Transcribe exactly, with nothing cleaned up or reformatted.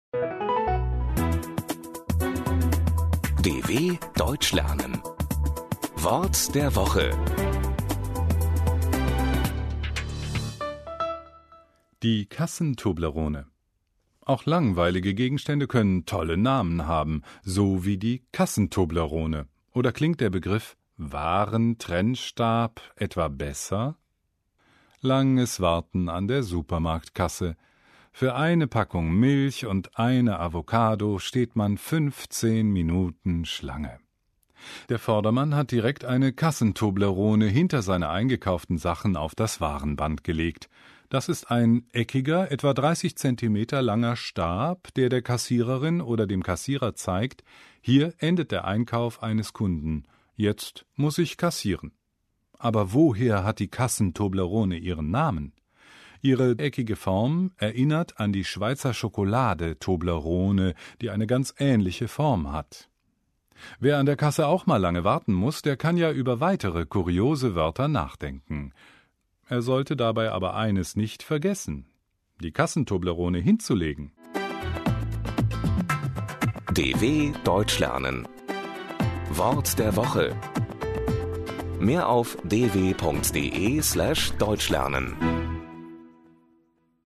D W Deutsch lernen. Wort der Woche. Die Kassentoblerone. Auch langweilige Gegenstände können tolle Namen haben, so wie die Kassentoblerone. Oder klingt der Begriff Warentrennstab etwa besser? Langes Warten an der Supermarktkasse. Für eine Packung Milch und eine Avocado steht man fünfzehn Minuten Schlange. Der Vordermann hat direkt eine Kassentoblerone hinter seine eingekauften Sachen auf das Warenband gelegt. Das ist ein eckiger, etwa dreißig Zentimeter langer Stab, der der Kassiererin oder dem Kassierer zeigt, hier endet der Einkauf eines Kunden. Jetzt muss ich kassieren. Aber woher hat die Kassentoblerone ihren Namen? Ihre eckige Form erinnert an die Schweizer Schokolade Toblerone, die eine ganz ähnliche Form hat. Wer an der Kasse auch mal lange warten muss, der kann ja über weitere kuriose Wörter nachdenken. Er sollte dabei aber eines nicht vergessen: die Kassentoblerone hinzulegen. D W Deutsch lernen. Wort der Woche. Mehr auf d w punkt d e slash deutsch lernen.